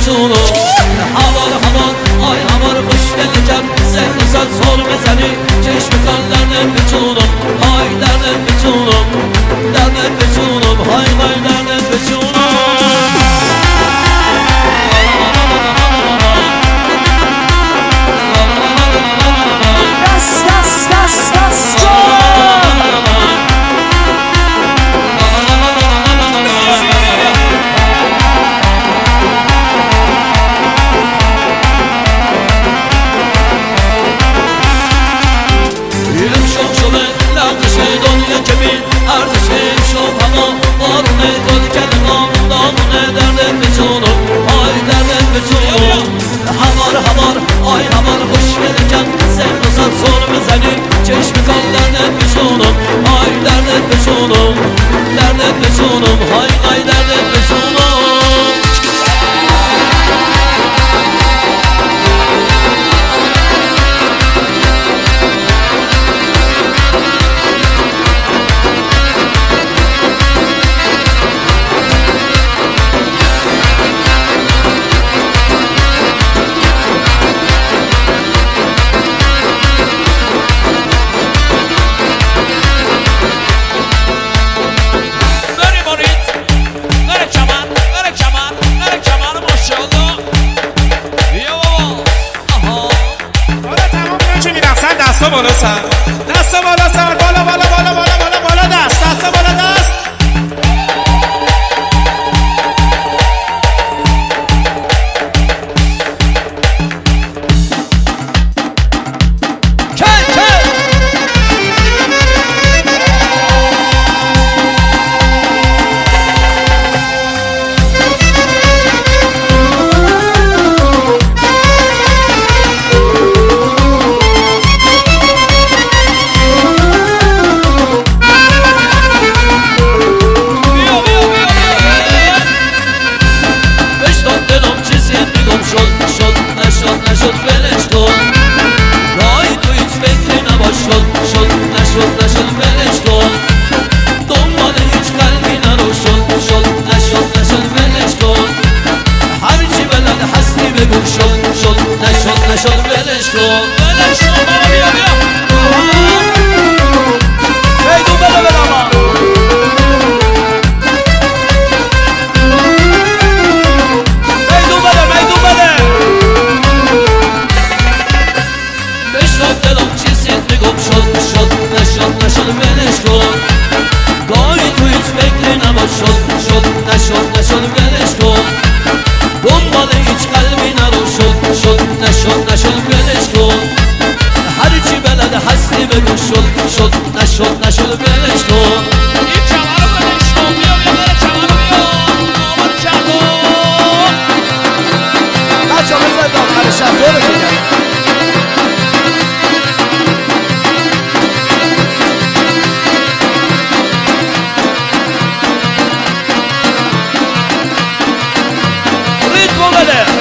بتونم هوار هوار آی هوار خوش geleceğim sen güzel sor bezeni çeşme kallarını bتونم hay derdim bتونم derdim bتونم hay hay derdim bتونم چشم کالرنه بتونم های درد بتونم درد بتونم های های درد بتونم بالا سر دست بالا سر بالا بالا بالا بالا بالا بالا دست بالا دست نشد ولش کن ولش کن بابا بیا بیا میدون بده بده ما میدون بده بشنو دلم چیزیت میگم شد نشد ولش کن گاهی تو هیچ فکری نباش نشد ولش کن دنبال هیچ قلبی نرو نشد ولش کن هرچی بلد هستی بگو نشد ولش کن این کمر رو ولش کن بیا بره کمر رو بیا آمد کردم بچه ها بزنید آخر شب دو بگیرم ریتمو بده